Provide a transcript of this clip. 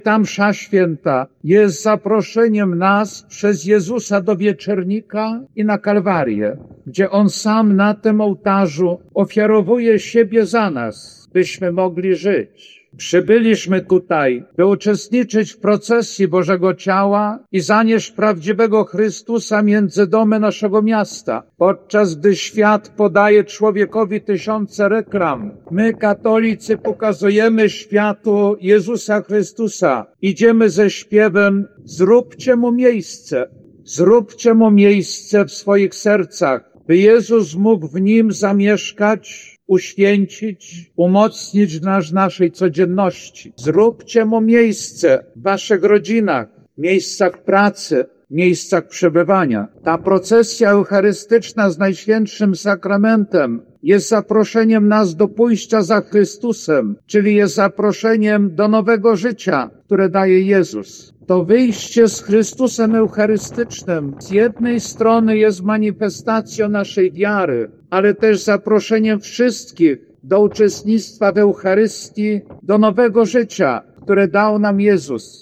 Ta msza święta jest zaproszeniem nas przez Jezusa do wieczernika i na Kalwarię, gdzie On sam na tym ołtarzu ofiarowuje siebie za nas, byśmy mogli żyć. Przybyliśmy tutaj, by uczestniczyć w procesji Bożego Ciała i zanieść prawdziwego Chrystusa między domy naszego miasta. Podczas gdy świat podaje człowiekowi tysiące reklam, my, katolicy, pokazujemy światu Jezusa Chrystusa. Idziemy ze śpiewem: zróbcie Mu miejsce. Zróbcie Mu miejsce w swoich sercach, by Jezus mógł w nim zamieszkać, uświęcić, umocnić naszej codzienności. Zróbcie Mu miejsce w waszych rodzinach, miejscach pracy, miejscach przebywania. Ta procesja eucharystyczna z Najświętszym Sakramentem jest zaproszeniem nas do pójścia za Chrystusem, czyli jest zaproszeniem do nowego życia, które daje Jezus. To wyjście z Chrystusem eucharystycznym z jednej strony jest manifestacją naszej wiary, ale też zaproszeniem wszystkich do uczestnictwa w Eucharystii, do nowego życia, które dał nam Jezus.